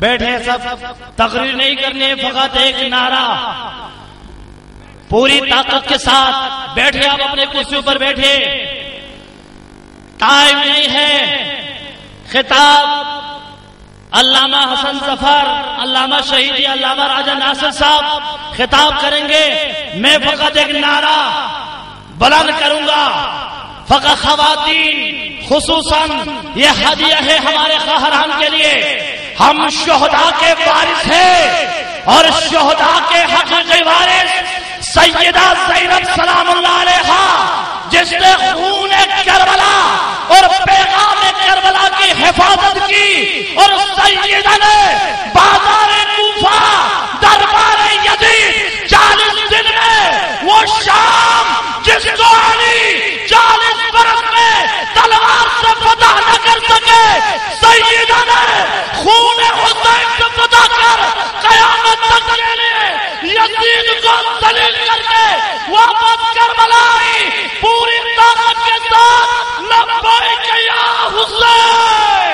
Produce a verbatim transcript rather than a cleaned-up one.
بیٹھے سب، تقریر نہیں کرنی، فقط ایک نعرہ پوری طاقت کے ساتھ بیٹھے، آپ اپنے کرسیوں پر بیٹھے، ٹائم نہیں ہے۔ خطاب علامہ حسن ظفر، علامہ شہیدی علامہ راجہ ناصر صاحب خطاب کریں گے، میں فقط ایک نعرہ بلند کروں گا۔ فقط خواتین خصوصاً یہ ہدیہ ہے ہمارے خواہران کے لیے، ہم شہداء کے وارث ہیں اور شہداء کے حقیقی وارث سیدہ زینب سلام اللہ علیہا، جس نے خون کربلا اور پیغام کربلا کی حفاظت کی، اور سیدہ نے بازار کوفہ دربار یزید چالیس دن میں وہ شام جس کو علی چالیس برس میں تلوار سے فتح نہ کر سکے، سیدہ نے خون حسین سے فتح کر قیامت تک کے لیے یزید کو ذلیل کر کے واپس کربلا آئی، پوری طاقت کے ساتھ لبیک یا حسین۔